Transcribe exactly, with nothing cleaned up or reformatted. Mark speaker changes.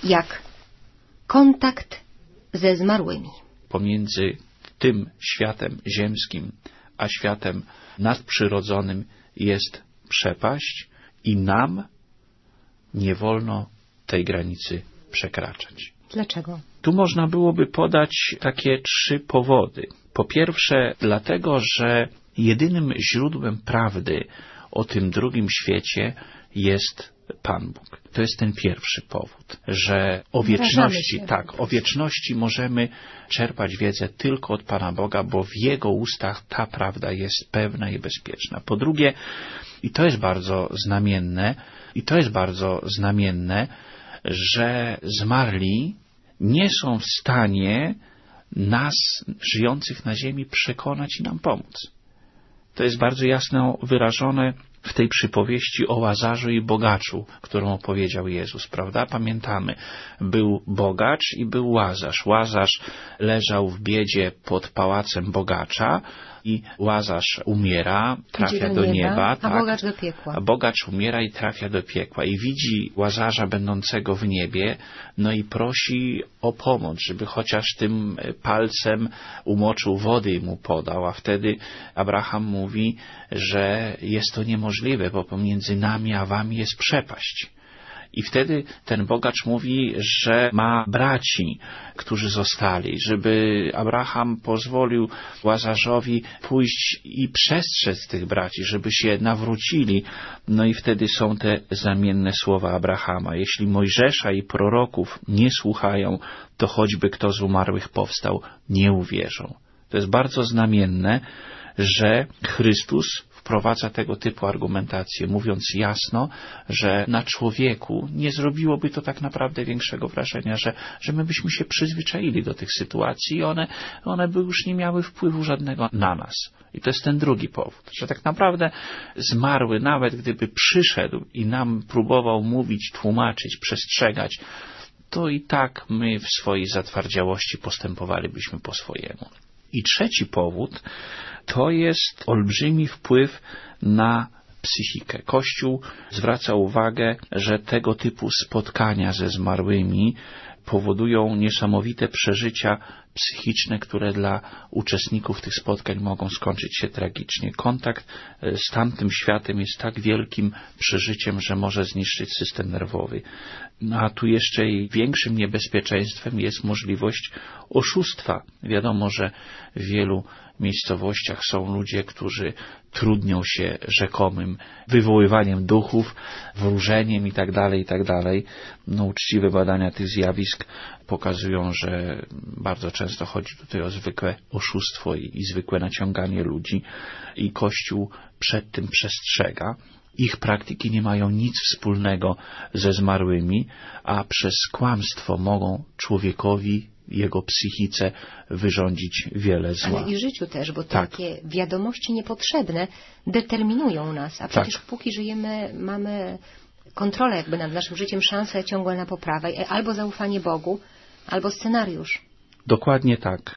Speaker 1: jak kontakt ze zmarłymi.
Speaker 2: Pomiędzy tym światem ziemskim a światem nadprzyrodzonym jest przepaść i nam nie wolno tej granicy przekraczać.
Speaker 1: Dlaczego?
Speaker 2: Tu można byłoby podać takie trzy powody. Po pierwsze, dlatego, że jedynym źródłem prawdy o tym drugim świecie jest Pan Bóg. To jest ten pierwszy powód, że o wieczności, tak, o wieczności możemy czerpać wiedzę tylko od Pana Boga, bo w Jego ustach ta prawda jest pewna i bezpieczna. Po drugie, i to jest bardzo znamienne, i to jest bardzo znamienne, że zmarli nie są w stanie nas, żyjących na ziemi, przekonać i nam pomóc. To jest bardzo jasno wyrażone w tej przypowieści o Łazarzu i bogaczu, którą opowiedział Jezus, prawda? Pamiętamy, był bogacz i był Łazarz. Łazarz leżał w biedzie pod pałacem bogacza i Łazarz umiera, trafia do, do nieba, nieba
Speaker 1: a
Speaker 2: tak,
Speaker 1: bogacz do piekła.
Speaker 2: A bogacz umiera i trafia do piekła. I widzi Łazarza będącego w niebie, no i prosi o pomoc, żeby chociaż tym palcem umoczył wody i mu podał. A wtedy Abraham mówi, że jest to niemożliwe, bo pomiędzy nami a wami jest przepaść. I wtedy ten bogacz mówi, że ma braci, którzy zostali, żeby Abraham pozwolił Łazarzowi pójść i przestrzec tych braci, żeby się nawrócili. No i wtedy są te zamienne słowa Abrahama. Jeśli Mojżesza i proroków nie słuchają, to choćby kto z umarłych powstał, nie uwierzą. To jest bardzo znamienne, że Chrystus wprowadza tego typu argumentację, mówiąc jasno, że na człowieku nie zrobiłoby to tak naprawdę większego wrażenia, że, że my byśmy się przyzwyczaili do tych sytuacji i one, one by już nie miały wpływu żadnego na nas. I to jest ten drugi powód, że tak naprawdę zmarły, nawet gdyby przyszedł i nam próbował mówić, tłumaczyć, przestrzegać, to i tak my w swojej zatwardziałości postępowalibyśmy po swojemu. I trzeci powód to jest olbrzymi wpływ na psychikę. Kościół zwraca uwagę, że tego typu spotkania ze zmarłymi powodują niesamowite przeżycia psychiczne, które dla uczestników tych spotkań mogą skończyć się tragicznie. Kontakt z tamtym światem jest tak wielkim przeżyciem, że może zniszczyć system nerwowy. No a tu jeszcze i większym niebezpieczeństwem jest możliwość oszustwa. Wiadomo, że w wielu miejscowościach są ludzie, którzy trudnią się rzekomym wywoływaniem duchów, wróżeniem itd., itd. No, uczciwe badania tych zjawisk pokazują, że bardzo często chodzi tutaj o zwykłe oszustwo i, i zwykłe naciąganie ludzi i Kościół przed tym przestrzega. Ich praktyki nie mają nic wspólnego ze zmarłymi, a przez kłamstwo mogą człowiekowi, jego psychice wyrządzić wiele zła.
Speaker 1: Ale i życiu też, bo
Speaker 2: tak.
Speaker 1: takie wiadomości niepotrzebne determinują nas, a przecież
Speaker 2: tak.
Speaker 1: póki żyjemy, mamy kontrolę jakby nad naszym życiem, szansę ciągłe na poprawę, albo zaufanie Bogu, albo scenariusz.
Speaker 2: Dokładnie tak.